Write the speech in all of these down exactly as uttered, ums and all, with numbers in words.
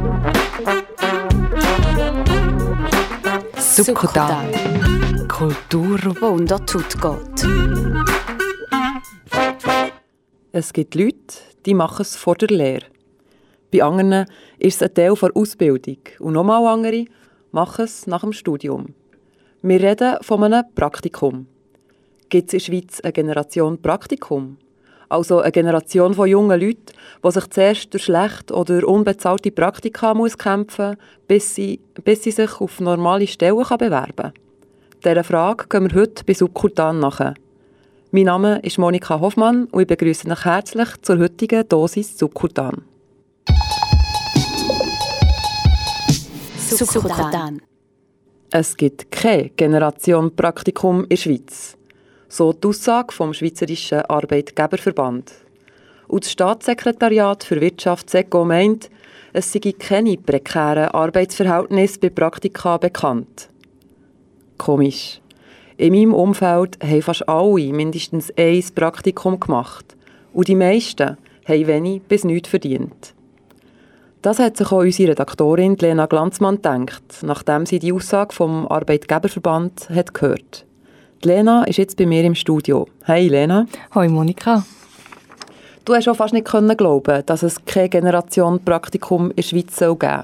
Succodan. Kultur, die unter die Haut geht. Es gibt Leute, die machen es vor der Lehre. Bei anderen ist es ein Teil der Ausbildung. Und nochmal andere machen es nach dem Studium. Wir reden von einem Praktikum. Gibt es in der Schweiz eine Generation Praktikum? Also eine Generation von jungen Leuten, die sich zuerst durch schlecht oder unbezahlte Praktika muss kämpfen muss, bis sie, bis sie sich auf normale Stellen bewerben kann? Dieser Frage gehen wir heute bei Succodan nach. Mein Name ist Monika Hoffmann und ich begrüße euch herzlich zur heutigen Dosis Succodan. Succodan. Es gibt keine Generation Praktikum in der Schweiz. So die Aussage vom Schweizerischen Arbeitgeberverband. Und das Staatssekretariat für Wirtschaft SECO meint, es sei keine prekären Arbeitsverhältnisse bei Praktika bekannt. Komisch. In meinem Umfeld haben fast alle mindestens ein Praktikum gemacht. Und die meisten haben wenig bis nichts verdient. Das hat sich auch unsere Redaktorin Lena Glanzmann gedacht, nachdem sie die Aussage vom Arbeitgeberverband hat gehört. Lena ist jetzt bei mir im Studio. Hey Lena. Hoi Monika. Du hast auch fast nicht glauben, dass es keine Generation Praktikum in der Schweiz geben soll.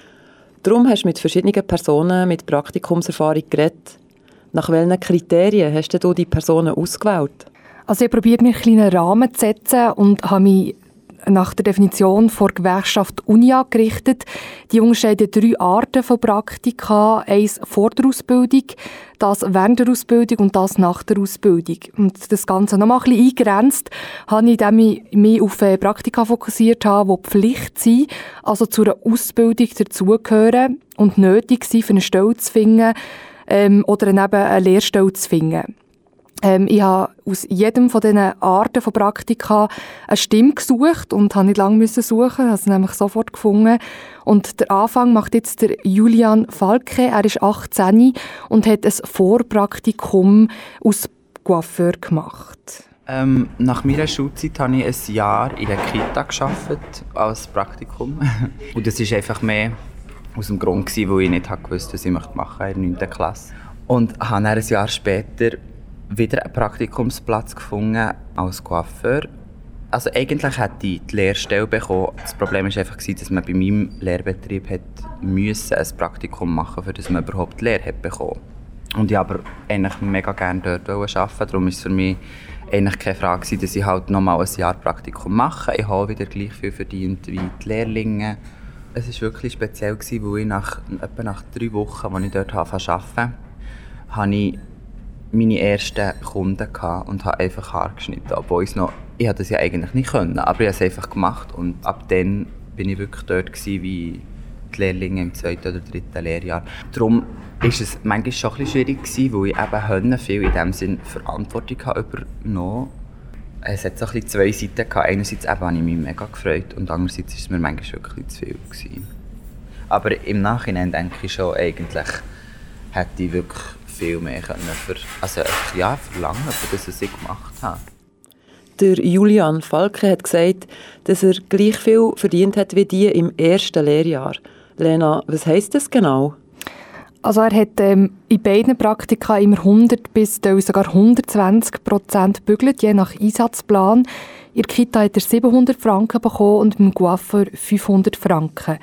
Darum hast du mit verschiedenen Personen mit Praktikumserfahrung geredet. Nach welchen Kriterien hast du die Personen ausgewählt? Also ich probiere mir einen kleinen Rahmen zu setzen und habe mich nach der Definition der Gewerkschaft Unia gerichtet. Die unterscheiden drei Arten von Praktika. Eins vor der Ausbildung, das während der Ausbildung und das nach der Ausbildung. Und das Ganze noch mal ein bisschen eingegrenzt, habe ich mich mehr auf Praktika fokussiert, die Pflicht sind, also zu einer Ausbildung dazugehören und nötig sind, für eine Stelle zu finden ähm, oder eben eine Lehrstelle zu finden. Ähm, ich habe aus jedem von diesen Arten von Praktika eine Stimme gesucht und habe nicht lange suchen, habe sie nämlich sofort gefunden. Und der Anfang macht jetzt der Julian Falke. Er ist achtzehn und hat ein Vorpraktikum als Coiffeur gemacht. Ähm, nach meiner Schulzeit habe ich ein Jahr in der Kita gearbeitet als Praktikum. Und das war einfach mehr aus dem Grund, weil ich nicht wusste, was ich machen möchte in der neunten Klasse. Und habe dann ein Jahr später wieder einen Praktikumsplatz gefunden als Coiffeur. Also eigentlich hätte ich die Lehrstelle bekommen. Das Problem war einfach, dass man bei meinem Lehrbetrieb hat müssen ein Praktikum machen musste, damit man überhaupt die Lehre hat bekommen. Und ich aber eigentlich mega gerne dort arbeiten. Darum war es für mich eigentlich keine Frage, dass ich halt noch mal ein Jahr Praktikum mache. Ich habe wieder gleich viel verdient wie die Lehrlinge. Es war wirklich speziell, weil ich nach, etwa nach drei Wochen, als ich dort arbeitete, habe ich meine ersten Kunden und habe einfach Haare geschnitten. Obwohl ich noch, ich konnte das ja eigentlich nicht können, aber ich habe es einfach gemacht. Und ab dann war ich wirklich dort gewesen, wie die Lehrlinge im zweiten oder dritten Lehrjahr. Darum war es manchmal schon ein bisschen schwierig gewesen, weil ich eben viel in dem Sinn Verantwortung übernommen habe. Es hat so ein bisschen zwei Seiten gehabt. Einerseits eben habe ich mich mega gefreut und andererseits war es mir manchmal wirklich zu viel gewesen. Aber im Nachhinein denke ich schon, eigentlich hätte ich wirklich viel mehr können für, also, ja, verlangen, für das, was ich gemacht habe. Der Julian Falke hat gesagt, dass er gleich viel verdient hat wie die im ersten Lehrjahr. Lena, was heisst das genau? Also er hat ähm, in beiden Praktika immer hundert bis sogar hundertzwanzig Prozent gebügelt, je nach Einsatzplan. In der Kita hat er siebenhundert Franken bekommen und beim Coiffeur fünfhundert Franken.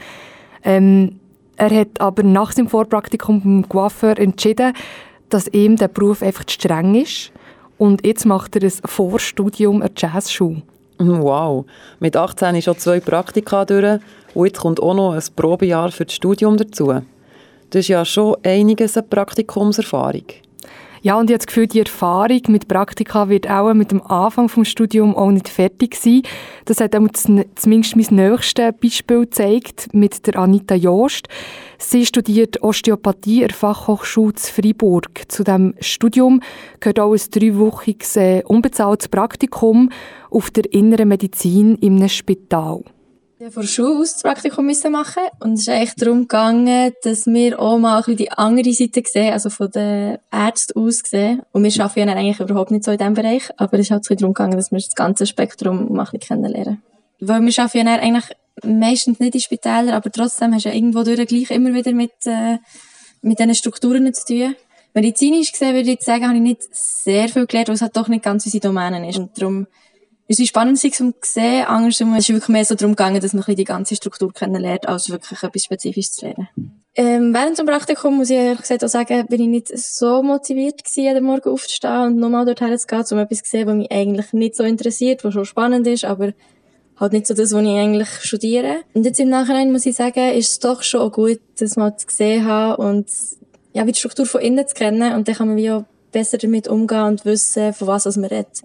Ähm, Er hat aber nach seinem Vorpraktikum beim Coiffeur entschieden, dass ihm der Beruf einfach zu streng ist. Und jetzt macht er ein Vorstudium an der Jazzschule. Wow, mit achtzehn ist schon zwei Praktika durch und jetzt kommt auch noch ein Probejahr für das Studium dazu. Das ist ja schon einiges an Praktikumserfahrung. Ja, und ich habe das Gefühl, die Erfahrung mit Praktika wird auch mit dem Anfang des Studiums auch nicht fertig sein. Das hat auch zumindest mein nächstes Beispiel gezeigt mit der Anita Joost. Sie studiert Osteopathie an der Fachhochschule zu Freiburg. Zu diesem Studium gehört auch ein dreiwöchiges äh, unbezahltes Praktikum auf der inneren Medizin in einem Spital. Ich musste von der Schule aus das Praktikum machen und es ist eigentlich darum gegangen, dass wir auch mal ein bisschen die andere Seite sehen, also von den Ärzten aus sehen. Und wir arbeiten ja eigentlich überhaupt nicht so in diesem Bereich, aber es ist halt so darum gegangen, dass wir das ganze Spektrum mal ein bisschen kennenlernen. Weil wir arbeiten ja eigentlich meistens nicht in Spitälern, aber trotzdem hast du ja irgendwo durch gleich immer wieder mit, äh, mit diesen Strukturen zu tun. Medizinisch gesehen würde ich jetzt sagen, habe ich nicht sehr viel gelernt, weil es halt doch nicht ganz unsere Domäne ist. Und darum ist es spannend, sich zu sehen. Andersrum ist es wirklich mehr so darum gegangen, dass man ein bisschen die ganze Struktur kennenlernt, als wirklich etwas Spezifisches zu lernen. Ähm, während dem Praktikum, muss ich ehrlich gesagt auch sagen, bin ich nicht so motiviert gewesen, jeden Morgen aufzustehen und nochmal dorthin zu gehen, um etwas zu sehen, was mich eigentlich nicht so interessiert, was schon spannend ist, aber halt nicht so das, was ich eigentlich studiere. Und jetzt im Nachhinein muss ich sagen, ist es doch schon auch gut, das mal zu sehen haben und ja, wie die Struktur von innen zu kennen. Und dann kann man wie auch besser damit umgehen und wissen, von was man redet.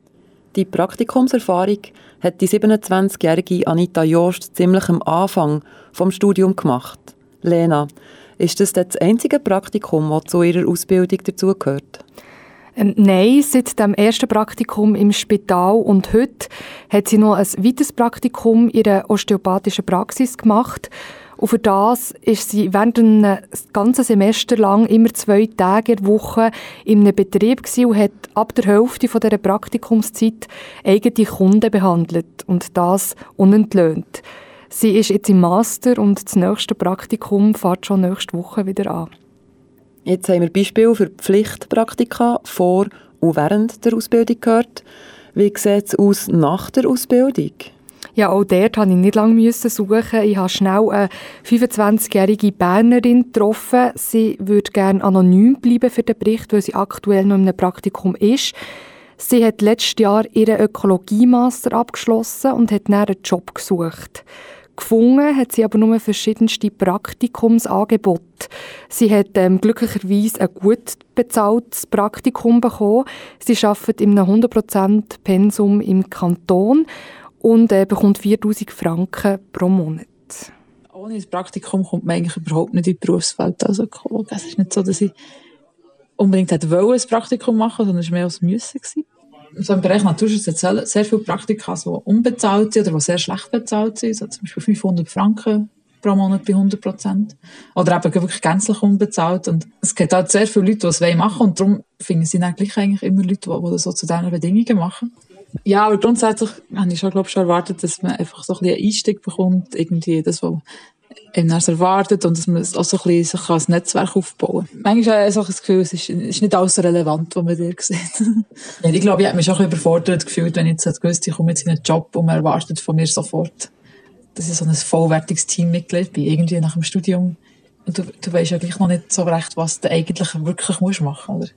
Die Praktikumserfahrung hat die siebenundzwanzigjährige Anita Jost ziemlich am Anfang vom Studium gemacht. Lena, ist das das einzige Praktikum, das zu ihrer Ausbildung dazugehört? Ähm, nein, seit dem ersten Praktikum im Spital und heute hat sie noch ein weiteres Praktikum in einer osteopathischen Praxis gemacht. Und für das ist sie während einem ganzen Semester lang immer zwei Tage in der Woche in einem Betrieb gewesen und hat ab der Hälfte von dieser Praktikumszeit eigene Kunden behandelt und das unentlöhnt. Sie ist jetzt im Master und das nächste Praktikum fährt schon nächste Woche wieder an. Jetzt haben wir Beispiele für Pflichtpraktika vor und während der Ausbildung gehört. Wie sieht es aus nach der Ausbildung? Ja, auch dort musste ich nicht lange suchen. Ich habe schnell eine fünfundzwanzigjährige Bernerin getroffen. Sie würde gerne anonym bleiben für den Bericht, weil sie aktuell noch in einem Praktikum ist. Sie hat letztes Jahr ihren Ökologie-Master abgeschlossen und hat dann einen Job gesucht. Gefunden hat sie aber nur verschiedenste Praktikumsangebote. Sie hat ähm, glücklicherweise ein gut bezahltes Praktikum bekommen. Sie arbeitet in einem hundert Prozent Pensum im Kanton und äh, bekommt viertausend Franken pro Monat. Ohne das Praktikum kommt man eigentlich überhaupt nicht in die Berufswelt als Ökologe. Es ist nicht so, dass ich unbedingt hätte wollen, ein Praktikum machen, sondern es war mehr als Müssen. So im Bereich Naturschutz hat es sehr viele Praktika, die unbezahlt sind oder die sehr schlecht bezahlt sind. So zum Beispiel fünfhundert Franken pro Monat bei hundert Prozent. Oder eben wirklich gänzlich unbezahlt. Und es gibt halt sehr viele Leute, die es machen wollen. Und darum finden sie dann gleich eigentlich immer Leute, die das so zu diesen Bedingungen machen. Ja, aber grundsätzlich habe ich schon, glaube ich, schon erwartet, dass man einfach so ein bisschen einen Einstieg bekommt, irgendwie das, was eben erwartet und dass man auch so ein bisschen sich als Netzwerk aufbauen kann. Manchmal habe ich auch das Gefühl, es ist, ist nicht alles so relevant, was man dir sieht. Ja, ich glaube, ich habe mich auch ein bisschen überfordert gefühlt, wenn ich jetzt gewusst, ich komme jetzt in einen Job und man erwartet von mir sofort, dass ich so ein vollwertiges Teammitglied bin, irgendwie nach dem Studium. Und du, du weisst ja gleich noch nicht so recht, was du eigentlich wirklich musst machen, oder?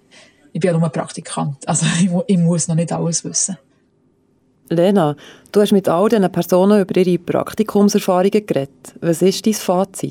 Ich bin ja nur ein Praktikant, also ich, ich muss noch nicht alles wissen. Lena, du hast mit all diesen Personen über ihre Praktikumserfahrungen geredet. Was ist dein Fazit?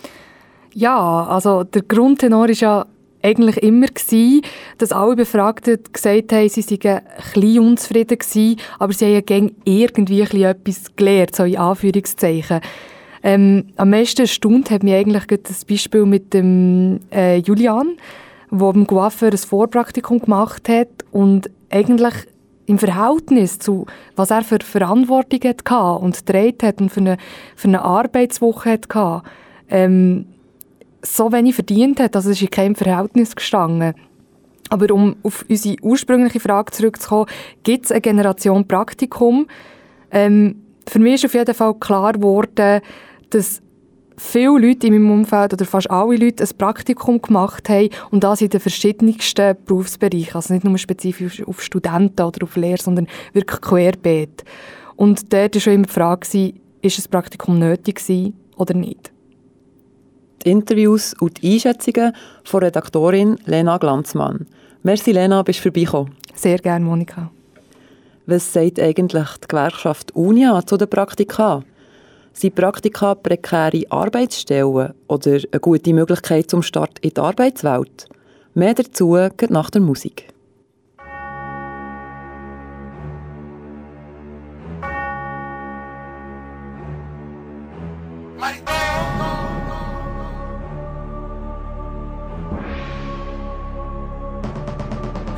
Ja, also der Grundtenor war ja eigentlich immer, dass alle Befragten gesagt haben, sie seien ein bisschen unzufrieden gewesen, aber sie haben irgendwie etwas gelernt, so in Anführungszeichen. Ähm, am meisten erstaunt hat mich eigentlich das Beispiel mit dem äh, Julian, der beim Coiffeur ein Vorpraktikum gemacht hat und eigentlich im Verhältnis zu, was er für Verantwortung hatte und getragen hat und für eine, für eine Arbeitswoche hatte, ähm, so wenig verdient hat, also es ist in keinem Verhältnis gestanden. Aber um auf unsere ursprüngliche Frage zurückzukommen, gibt es eine Generation Praktikum? Ähm, für mich ist auf jeden Fall klar geworden, dass viele Leute in meinem Umfeld oder fast alle Leute ein Praktikum gemacht haben und das in den verschiedensten Berufsbereichen. Also nicht nur spezifisch auf Studenten oder auf Lehre, sondern wirklich querbeet. Und dort war schon immer die Frage, ist ein Praktikum nötig gewesen oder nicht? Die Interviews und die Einschätzungen von Redaktorin Lena Glanzmann. Merci Lena, bist du vorbeigekommen. Sehr gerne, Monika. Was sagt eigentlich die Gewerkschaft Unia zu den Praktika? Sind Praktika prekäre Arbeitsstellen oder eine gute Möglichkeit zum Start in die Arbeitswelt? Mehr dazu geht nach der Musik.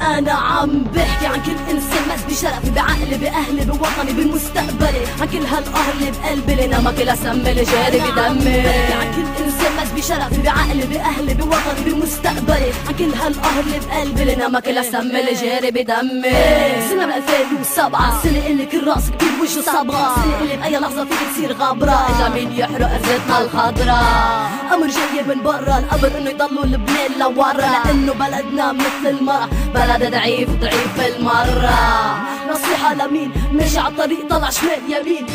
أنا عم بحكي عن كل إنسان مات بشرفي بعقلي بأهلي بوطني بمستقبلي، عن كل هالقهر اللي بقلبي لنا ما كل أسم اللي جاري بدمي. بحكي عن كل إنسان مات بشرفي بعقلي بأهلي بوطني بمستقبلي، عن كل هالقهر اللي بقلبي لنا ما كل أسم اللي جاري بدمي. سنة من ألفين وسبعة، سنة اللي كل راس كتير وجه صبغة، سنة اللي بأي لحظة فيك تصير غبرة، إجا مين يحرق أرضنا الخضراء. أمر جاي من برا القبر إنه يضلوا لبنان لورا، لأنه بلدنا مثل المرأة بلد ضعيف ضعيف بالمرة. نصيحة لمين ماشي عالطريق طلع شمال يمين،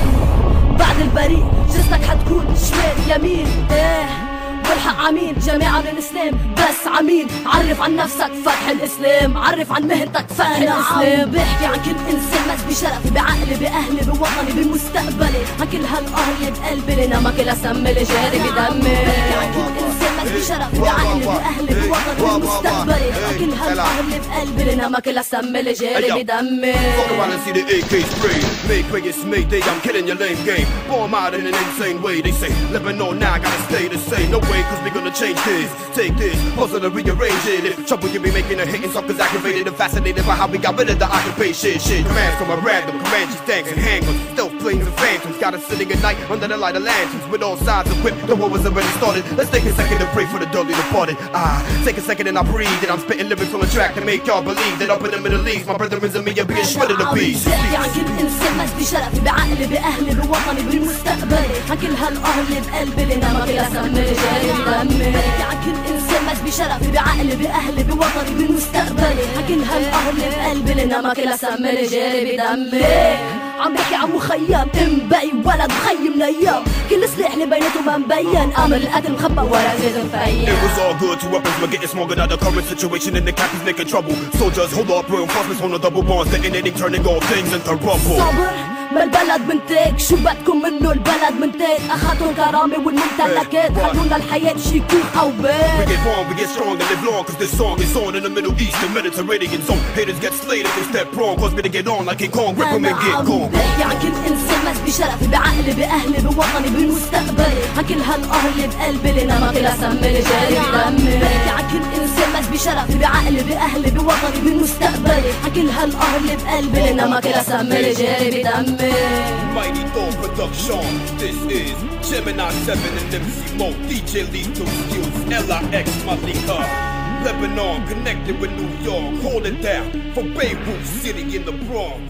بعد البريء جثتك حتكون شمال يمين. ايه والحق عمين جماعة من الإسلام بس عمين، عرف عن نفسك فتح الإسلام، عرف عن مهنتك فتح الإسلام. بحكي عن كل إنسان مات بشرفي بعقلي بأهلي بوطني بمستقبلي، عن كل هالقهر اللي بقلبي لنا ما كل أسم اللي جاري بدمي. بحكي عن كل إنسان مات بشرفي بعقلي بأهلي بوطني بمستقبلي، عن كل هالقهر اللي بقلبي لنا ما كل أسم اللي جاري بدمي. Fuck around and see the A K spray. Make way it's Mayday, I'm killing your lame game. Bomb out in an insane way. They say Lebanon now gotta stay the same. No way, cause we gonna change this. Take this, puzzle and rearrange it. If trouble you be making a hit and suckers activated and fascinated by how we got rid of the occupation. Shit, commands from a random, Comanches, tanks and handguns, stealth planes and phantoms. Got us sitting at night under the light of lanterns with all sides equipped. The war was already started. Let's take a second to pray for the dully departed. Ah, take a second and I breathe. And I'm spitting lyrics on the track to make y'all believe that up in the Middle East, my brethren and me are being shredded to pieces. بحكي عن كل إنسان مات بشرفي بعقلي بأهلي بوطني بمستقبلي، عن كل هالقهر اللي بقلبي لنا ما كل أسم اللي جاري بدمي. بحكي عن كل إنسان مات بشرفي بعقلي بأهلي بوطني بمستقبلي، عن كل هالقهر اللي بقلبي لنا ما كل أسم اللي جاري بدمي. عم بحكي عن مخيم مبي ولد مخيم نيام، كل سلاح اللي بيناتهم ما مبين، امر القتل مخبى ورا ازاز مفيم. It was all good, two weapons were getting stronger. Now the current situation in the cap is making trouble. Soldiers hold up, reinforcements on the double bonds, detonating, turning all things into rubble. صبر ما البلد منتك، شو بدكم منه البلد منتك، اخذوا الكرامة والممتلكات، خلونا الحياة شي كوخ او We بيت. get born, we get strong and live long, cause this song is on in the Middle East, the Mediterranean zone. Haters get slayed if they step wrong, cause me to get on like King Kong, rip them and get gone. بحكي عن كل إنسان مات بشرفي بعقلي بأهلي بوطني بمستقبلي، عن كل هالقهر اللي بقلبي لنا ما كل أسم اللي جاري بدمي. بحكي عن كل إنسان مات بشرفي بعقلي بأهلي بوطني بمستقبلي، عن كل هالقهر اللي بقلبي لنا ما كل أسم اللي جاري بدمي. Mighty Thor Production, this is Gemini seven and M C Mo, D J Lethal Skills, L I X Malika. Lebanon connected with New York, hold it down from Beirut City in the Bronx.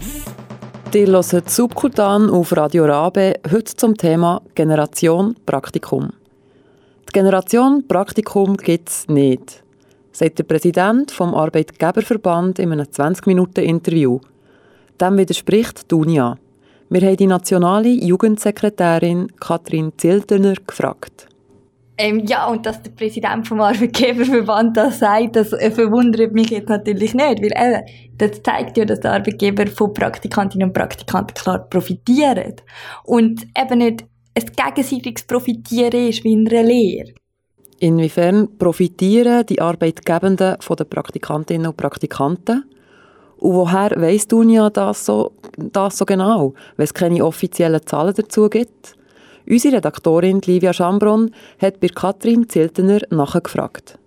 Ihr hört Subkultan auf Radio Rabe, heute zum Thema Generation Praktikum. Die Generation Praktikum gibt es nicht, sagt der Präsident vom Arbeitgeberverband in einem zwanzig-Minuten-Interview. Dem widerspricht die Unia. Wir haben die nationale Jugendsekretärin Katrin Zilterner gefragt. Ähm, ja, und dass der Präsident vom Arbeitgeberverband das sagt, das äh, verwundert mich jetzt natürlich nicht, weil äh, das zeigt ja, dass die Arbeitgeber von Praktikantinnen und Praktikanten klar profitieren und eben nicht ein gegenseitiges Profitieren ist wie in einer Lehre. Inwiefern profitieren die Arbeitgebenden von den Praktikantinnen und Praktikanten? Und woher weiss die Unia das so, das so genau, wenn es keine offiziellen Zahlen dazu gibt? Unsere Redaktorin Livia Schambron hat bei Katrin Ziltener nachgefragt.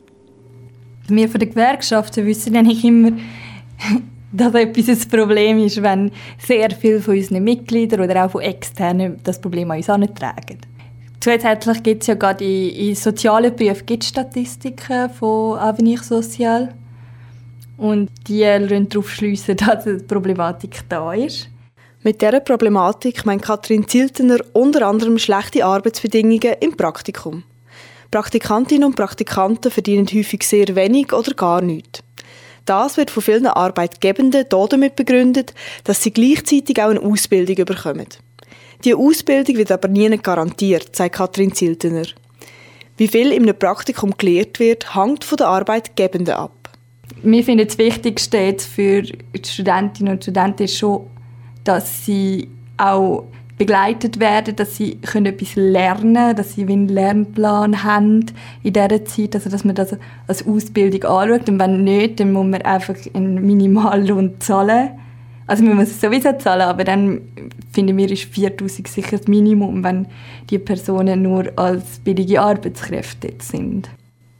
Wir von den Gewerkschaften wissen eigentlich immer, dass etwas ein Problem ist, wenn sehr viele von unseren Mitgliedern oder auch von Externen das Problem an uns herantragen. Zusätzlich gibt es ja gerade in, in sozialen Berufen gibt es Statistiken von Avenir Social. Und die lassen darauf schliessen, dass eine Problematik da ist. Mit dieser Problematik meint Katrin Ziltener unter anderem schlechte Arbeitsbedingungen im Praktikum. Praktikantinnen und Praktikanten verdienen häufig sehr wenig oder gar nichts. Das wird von vielen Arbeitgebenden damit begründet, dass sie gleichzeitig auch eine Ausbildung bekommen. Diese Ausbildung wird aber nie garantiert, sagt Katrin Ziltener. Wie viel in einem Praktikum gelehrt wird, hängt von den Arbeitgebenden ab. Wir finden, das Wichtigste jetzt für die Studentinnen und Studenten ist schon, dass sie auch begleitet werden, dass sie können etwas lernen können, dass sie einen Lernplan haben in dieser Zeit, also dass man das als Ausbildung anschaut. Und wenn nicht, dann muss man einfach einen Minimallohn zahlen. Also man muss es sowieso zahlen, aber dann finden wir, ist viertausend sicher das Minimum, wenn die Personen nur als billige Arbeitskräfte sind.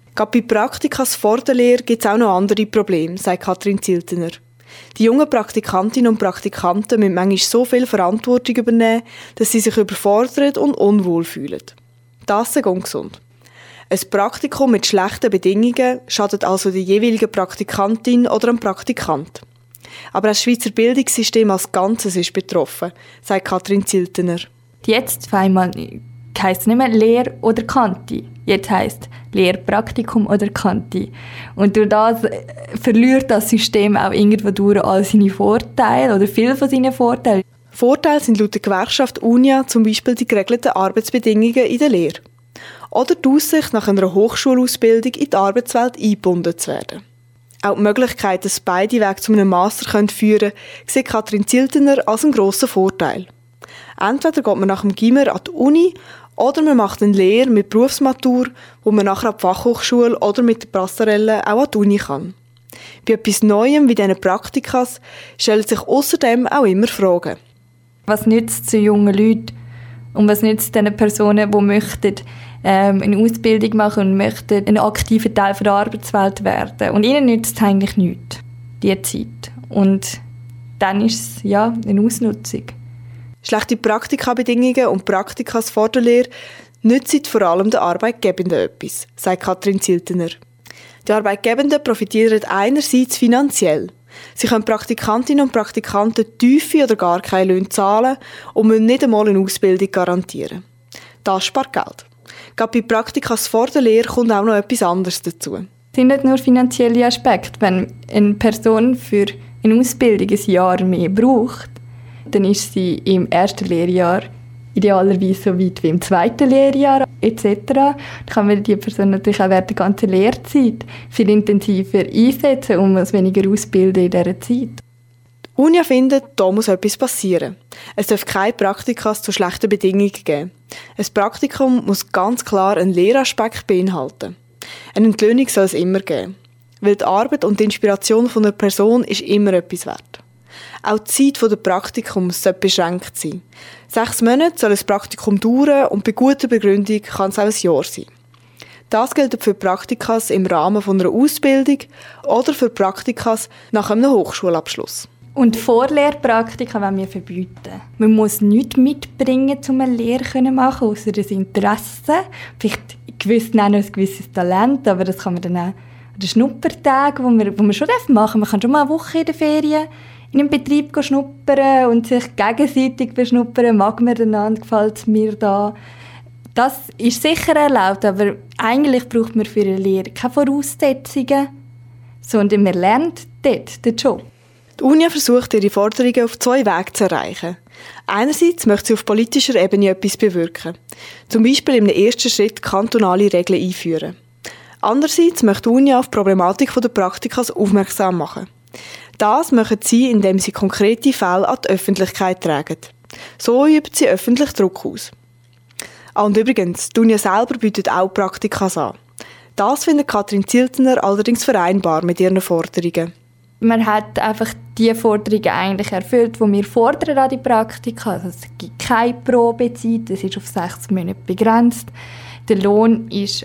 Gerade bei Praktikas vor der Lehre gibt es auch noch andere Probleme, sagt Katrin Ziltener. Die jungen Praktikantinnen und Praktikanten müssen manchmal so viel Verantwortung übernehmen, dass sie sich überfordert und unwohl fühlen. Das ist ungesund. Ein Praktikum mit schlechten Bedingungen schadet also der jeweiligen Praktikantin oder dem Praktikant. Aber das Schweizer Bildungssystem als Ganzes ist betroffen, sagt Katrin Ziltener. Jetzt zweimal heisst es nicht mehr Lehr- oder Kanti. Jetzt heisst Lehrpraktikum oder Kanti. Und durch das verliert das System auch irgendwo durch all seine Vorteile oder viele von seinen Vorteilen. Vorteile sind laut der Gewerkschaft Unia zum Beispiel die geregelten Arbeitsbedingungen in der Lehre. Oder die Aussicht, nach einer Hochschulausbildung in die Arbeitswelt eingebunden zu werden. Auch die Möglichkeit, dass beide Wege zu einem Master führen können, sieht Katrin Ziltener als einen grossen Vorteil. Entweder geht man nach dem Gimmer an die Uni oder man macht eine Lehre mit Berufsmatur, wo man nachher an die Fachhochschule oder mit der Passerelle auch an die Uni kann. Bei etwas Neuem wie diesen Praktikas stellen sich außerdem auch immer Fragen. Was nützt es zu jungen Leuten und was nützt es den Personen, die möchten, ähm, eine Ausbildung machen und möchten ein aktiver Teil der Arbeitswelt werden? Und ihnen nützt es eigentlich nichts, diese Zeit. Und dann ist es ja eine Ausnutzung. Schlechte Praktikabedingungen und Praktikas vor der Lehre nützen vor allem den Arbeitgebenden etwas, sagt Katrin Ziltener. Die Arbeitgebenden profitieren einerseits finanziell. Sie können Praktikantinnen und Praktikanten tiefe oder gar keine Löhne zahlen und müssen nicht einmal eine Ausbildung garantieren. Das spart Geld. Gerade bei Praktikas vor der Lehre kommt auch noch etwas anderes dazu. Es sind nicht nur finanzielle Aspekte. Wenn eine Person für eine Ausbildung ein Jahr mehr braucht, dann ist sie im ersten Lehrjahr idealerweise so weit wie im zweiten Lehrjahr et cetera. Dann kann man die Person natürlich auch während der ganzen Lehrzeit viel intensiver einsetzen und muss weniger ausbilden in dieser Zeit. Die Unia findet, da muss etwas passieren. Es darf keine Praktika zu schlechten Bedingungen geben. Ein Praktikum muss ganz klar einen Lehraspekt beinhalten. Eine Entlöhnung soll es immer geben. Weil die Arbeit und die Inspiration von einer Person ist immer etwas wert. Auch die Zeit des Praktikums sollte beschränkt sein. Sechs Monate soll ein Praktikum dauern und bei guter Begründung kann es auch ein Jahr sein. Das gilt für Praktikas im Rahmen einer Ausbildung oder für Praktikas nach einem Hochschulabschluss. Und Vorlehrpraktika wollen wir verbieten. Man muss nichts mitbringen, um eine Lehre zu machen, ausser das Interesse. Vielleicht gewiss auch noch ein gewisses Talent, aber das kann man dann auch an den Schnuppertagen, wo man, wo man schon machen darf. Man kann schon mal eine Woche in der Ferien in einem Betrieb schnuppern und sich gegenseitig beschnuppern. Mag mir einander, gefällt es mir da. Das ist sicher erlaubt, aber eigentlich braucht man für eine Lehre keine Voraussetzungen, sondern man lernt dort den Job. Die Unia versucht, ihre Forderungen auf zwei Wegen zu erreichen. Einerseits möchte sie auf politischer Ebene etwas bewirken. Zum Beispiel im ersten Schritt kantonale Regeln einführen. Andererseits möchte die Unia auf die Problematik der Praktikas aufmerksam machen. Das machen sie, indem sie konkrete Fälle an die Öffentlichkeit tragen. So übt sie öffentlich Druck aus. Ah, und übrigens, die Unia selber bietet auch Praktikas an. Das findet Katrin Ziltener allerdings vereinbar mit ihren Forderungen. Man hat einfach die Forderungen eigentlich erfüllt, die wir fordern an die Praktika. Also es gibt keine Probezeit, es ist auf sechs Monate begrenzt. Der Lohn ist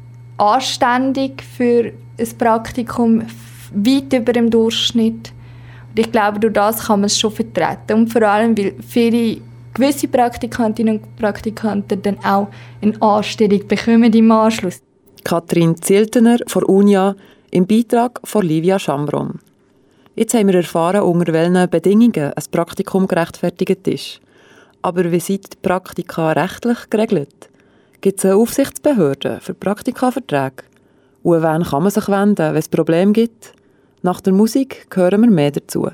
anständig für ein Praktikum, weit über dem Durchschnitt. Und ich glaube, durch das kann man es schon vertreten. Und vor allem, weil viele gewisse Praktikantinnen und Praktikanten dann auch eine Anstellung bekommen im Anschluss. Katrin Ziltener von Unia im Beitrag von Livia Schamron. Jetzt haben wir erfahren, unter welchen Bedingungen ein Praktikum gerechtfertigt ist. Aber wie sind die Praktika rechtlich geregelt? Gibt es eine Aufsichtsbehörde für Praktikaverträge? Und an wen kann man sich wenden, wenn es Probleme gibt? Nach der Musik hören wir mehr dazu.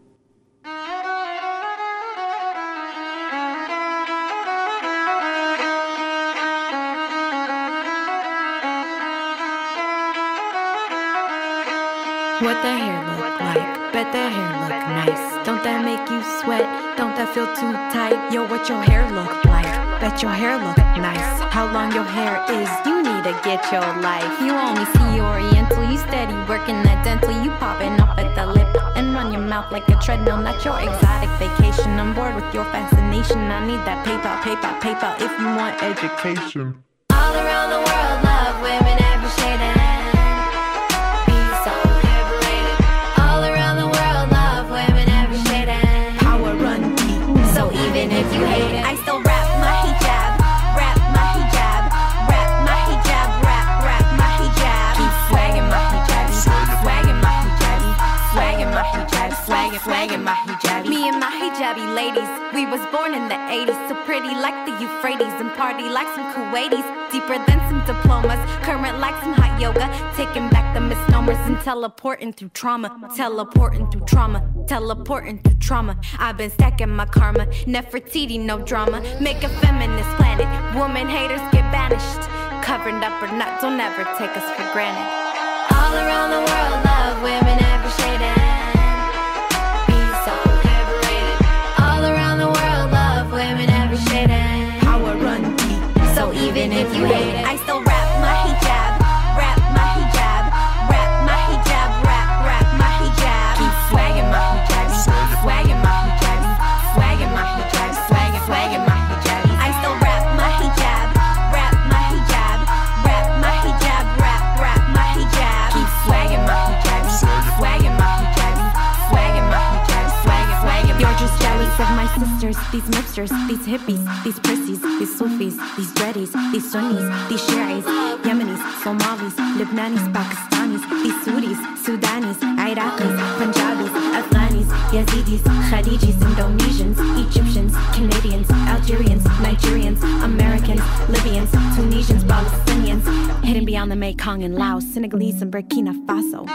What the hair look like? Bet that hair look nice. Don't that make you sweat? Don't that feel too tight? Yo, what your hair look like? Bet your hair look nice. How long your hair is? You need to get your life. You only see Oriental. You steady working that dental. You popping up at the lip and run your mouth like a treadmill. Not your exotic vacation. I'm bored with your fascination. I need that PayPal, PayPal, PayPal if you want education. All around the world, love women every shade of pretty like the Euphrates and party like some Kuwaitis. Deeper than some diplomas, current like some hot yoga. Taking back the misnomers and teleporting through trauma. Teleporting through trauma, teleporting through trauma. I've been stacking my karma, Nefertiti, no drama. Make a feminist planet, woman haters get banished. Covered up or not, don't ever take us for granted. All around the world, love women every shade and be so liberated. All around the world, love women every shade and power run deep. So even if you hate it, I still rap my hijab, rap my hijab, rap my hijab, rap, rap my hijab. Keep swagging my hijab, swagging my hijab, swagging my hijab, swagging, swagging my hijab. I still rap my hijab, rap my hijab, rap my hijab, rap, rap my hijab. Keep swagging my hijab, swagging my hijab, swagging my hijab, swagging, swagging. You're just jealous of my sisters, these mipsters, these hippies, these prissies, these Sufis, these dreadies, these Sunnis, these Shi'is, Yemenis, Somalis, Lebanese, Pakistanis, these Sudis, Sudanis, Iraqis, Punjabis, Afghanis, Yazidis, Khadijis, Indonesians, Egyptians, Canadians, Algerians, Nigerians, Americans, Libyans, Tunisians, Palestinians, hidden beyond the Mekong and Laos, Senegalese and Burkina Faso.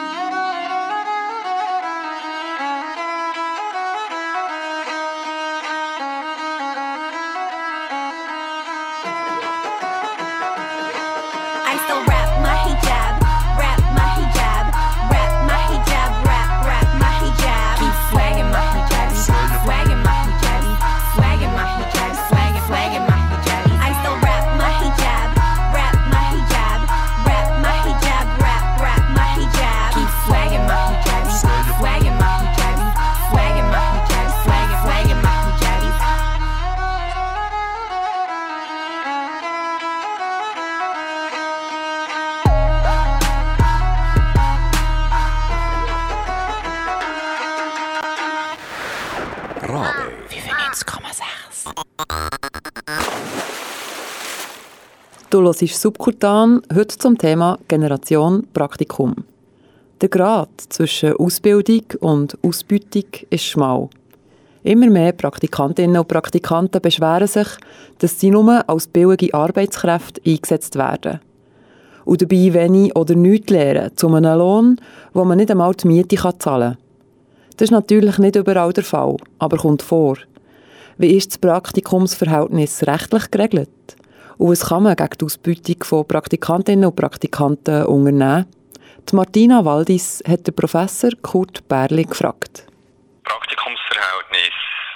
Du hörst Subkutan, heute zum Thema Generation Praktikum. Der Grad zwischen Ausbildung und Ausbeutung ist schmal. Immer mehr Praktikantinnen und Praktikanten beschweren sich, dass sie nur als billige Arbeitskräfte eingesetzt werden. Und dabei wenig oder nichts lernen, zu einem Lohn, wo man nicht einmal die Miete zahlen kann. Das ist natürlich nicht überall der Fall, aber kommt vor. Wie ist das Praktikumsverhältnis rechtlich geregelt? Und was kann man gegen die Ausbeutung von Praktikantinnen und Praktikanten unternehmen? Die Martina Waldis hat den Professor Kurt Bärli gefragt. Praktikumsverhältnis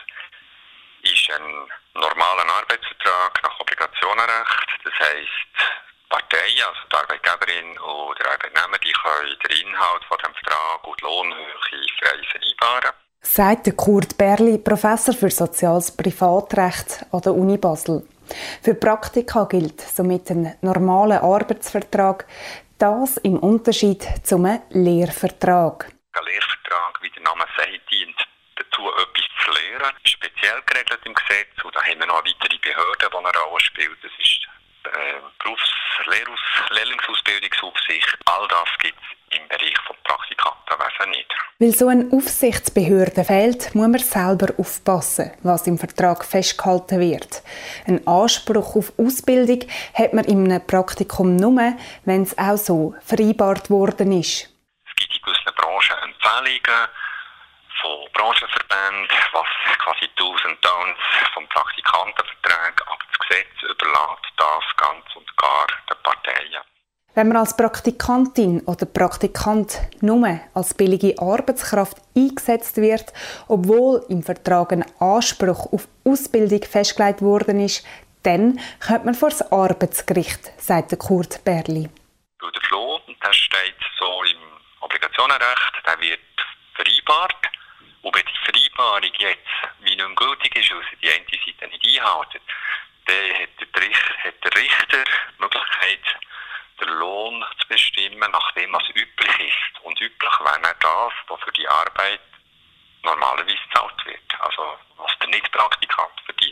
ist ein normaler Arbeitsvertrag nach Obligationenrecht. Das heisst, Parteien, also die Arbeitgeberin und der Arbeitnehmer, die können den Inhalt von dem Vertrag und die Lohnhöhe frei vereinbaren. Sagt Kurt Bärli, Professor für Soziales Privatrecht an der Uni Basel. Für Praktika gilt somit ein normaler Arbeitsvertrag, das im Unterschied zum Lehrvertrag. Ein Lehrvertrag, wie der Name sagt, dient dazu, etwas zu lehren, speziell geregelt im Gesetz. Und da haben wir noch eine weitere Behörde, die eine Rolle spielt. Das ist die äh, Berufs-, Lehrlingsausbildungsaufsicht. All das gibt es im Bereich des Praktikantenwesens nicht. Weil so eine Aufsichtsbehörde fehlt, muss man selber aufpassen, was im Vertrag festgehalten wird. Ein Anspruch auf Ausbildung hat man in einem Praktikum nur, wenn es auch so vereinbart worden ist. Es gibt in gewissen Branchen Empfehlungen von Branchenverbänden, was quasi Do's und Don'ts vom Praktikantenvertrag, aber das Gesetz überlässt das ganz und gar den Parteien. Wenn man als Praktikantin oder Praktikant nur als billige Arbeitskraft eingesetzt wird, obwohl im Vertrag ein Anspruch auf Ausbildung festgelegt worden ist, dann kommt man vor das Arbeitsgericht, sagt Kurt Bärli. Der Lohn, das steht so im Obligationenrecht, der wird vereinbart. Und wenn die Vereinbarung jetzt wie nicht gültig ist, weil sie die eine Seite nicht einhalten, dann hat der Richter, hat der Richter die Möglichkeit, den Lohn zu bestimmen, nach dem, was üblich ist. Und üblich wäre das, was für die Arbeit normalerweise gezahlt wird. Also was der Nicht-Praktikant verdient.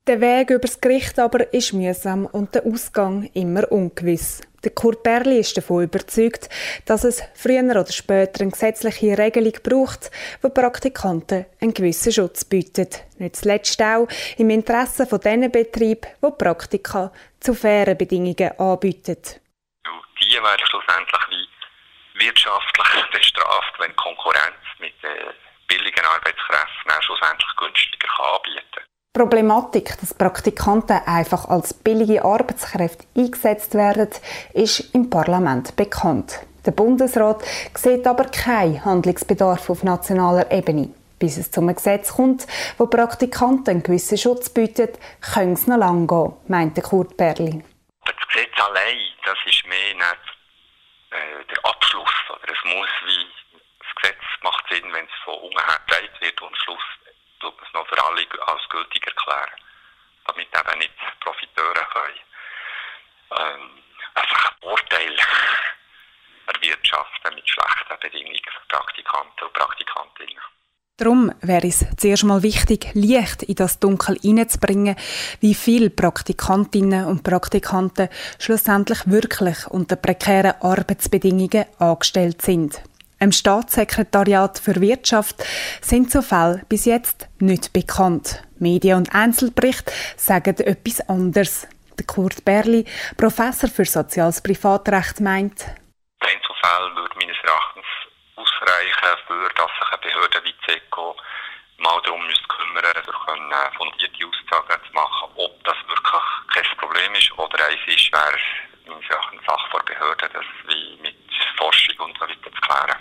Der Weg übers Gericht aber ist mühsam und der Ausgang immer ungewiss. Der Kurt Bärli ist davon überzeugt, dass es früher oder später eine gesetzliche Regelung braucht, die Praktikanten einen gewissen Schutz bietet. Nicht zuletzt auch im Interesse von diesen Betrieben, die Praktika zu fairen Bedingungen anbieten. Die werden schlussendlich wie wirtschaftlich bestraft, wenn Konkurrenz mit den billigen Arbeitskräften auch schlussendlich günstiger anbieten kann. Die Problematik, dass Praktikanten einfach als billige Arbeitskräfte eingesetzt werden, ist im Parlament bekannt. Der Bundesrat sieht aber keinen Handlungsbedarf auf nationaler Ebene. Bis es zu einem Gesetz kommt, wo Praktikanten einen gewissen Schutz bietet, könnte es noch lange gehen, meinte Kurt Bärli. Das Gesetz allein, das ist mehr nicht äh, der Abschluss. Oder es muss wie, das Gesetz macht Sinn, wenn es von unten her getragen wird und am Schluss tut man es noch für alle als gültig erklären, damit eben nicht Profiteure können ähm, einfach einen Vorteil erwirtschaften mit schlechten Bedingungen für Praktikanten und Praktikantinnen. Darum wäre es zuerst mal wichtig, Licht in das Dunkel hineinzubringen, wie viele Praktikantinnen und Praktikanten schlussendlich wirklich unter prekären Arbeitsbedingungen angestellt sind. Im Staatssekretariat für Wirtschaft sind so Fälle bis jetzt nicht bekannt. Medien- und Einzelberichte sagen etwas anderes. Der Kurt Bärli, Professor für Soziales Privatrecht, meint: Einzelfälle würde meines Erachtens ausreichen, für dass sich eine Behörde wie die S E C O mal darum müsste kümmern, durch eine fundierte Aussagen zu machen, ob das wirklich kein Problem ist oder eins ist, wäre es meines Erachtens Sache der Behörde, das wie mit Forschung und so weiter zu klären.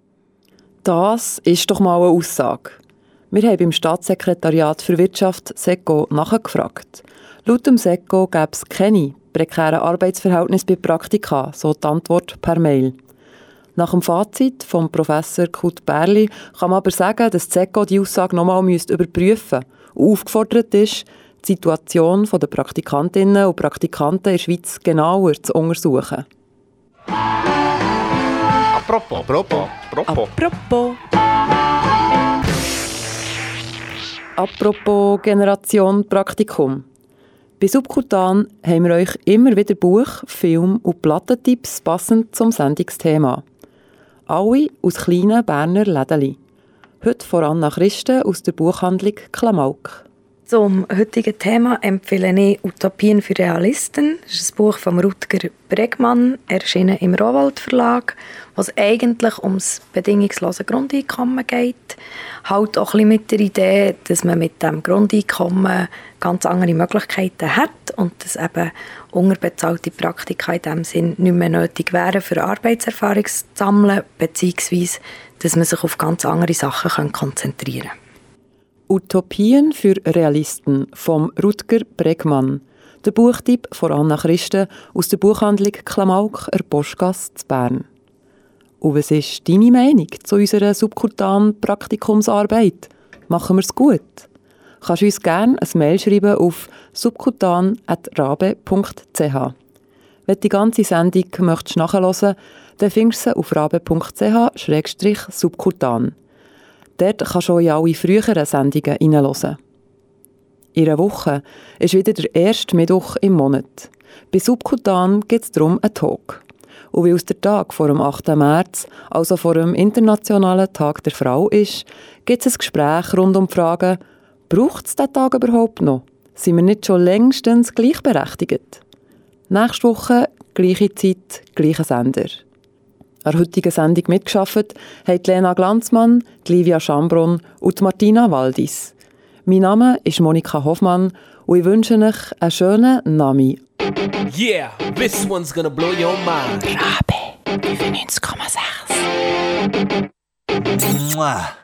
Das ist doch mal eine Aussage. Wir haben beim Staatssekretariat für Wirtschaft S E C O nachgefragt. Laut dem S E C O gäbe es keine prekären Arbeitsverhältnisse bei Praktika, so die Antwort per Mail. Nach dem Fazit von Professor Kurt Bärli kann man aber sagen, dass die S E C O die Aussage nochmal überprüfen müsste und aufgefordert ist, die Situation der Praktikantinnen und Praktikanten in der Schweiz genauer zu untersuchen. Apropos, apropos, apropos. Apropos. Apropos Generation Praktikum. Bei Subkutan haben wir euch immer wieder Buch-, Film- und Plattentipps passend zum Sendungsthema. Alle aus kleinen Berner Lädeli. Heute von Anna Christen aus der Buchhandlung Klamauk. Zum heutigen Thema empfehle ich «Utopien für Realisten». Das ist ein Buch von Rutger Bregmann, erschienen im Rowohlt Verlag, wo es eigentlich ums bedingungslose Grundeinkommen geht. Halt auch ein bisschen mit der Idee, dass man mit dem Grundeinkommen ganz andere Möglichkeiten hat und dass eben unterbezahlte Praktika in diesem Sinn nicht mehr nötig wären, für Arbeitserfahrung zu sammeln, beziehungsweise dass man sich auf ganz andere Sachen konzentrieren kann. «Utopien für Realisten» von Rutger Bregmann. Der Buchtipp von Anna Christen aus der Buchhandlung Klamauk, der Postgasse zu Bern. Und was ist deine Meinung zu unserer subkutanen Praktikumsarbeit? Machen wir es gut? Kannst du uns gerne ein Mail schreiben auf subkutan at rabe punkt c h. Wenn du die ganze Sendung möchtest nachhören, dann findest du sie auf rabe punkt c h slash subkutan. Dort kannst du auch in alle früheren Sendungen hineinhören. In einer Woche ist wieder der erste Mittwoch im Monat. Bei Subkutan geht es darum einen Talk. Und wie es der Tag vor dem achten März, also vor dem Internationalen Tag der Frau ist, gibt es ein Gespräch rund um die Frage, braucht es diesen Tag überhaupt noch? Sind wir nicht schon längstens gleichberechtigt? Nächste Woche, gleiche Zeit, gleicher Sender. An der heutigen Sendung mitgearbeitet haben Lena Glanzmann, Livia Schambron und Martina Waldis. Mein Name ist Monika Hoffmann und ich wünsche euch einen schönen Nami. Yeah, this one's gonna blow your mind. Rabe neunundneunzig Komma sechs. Mwah.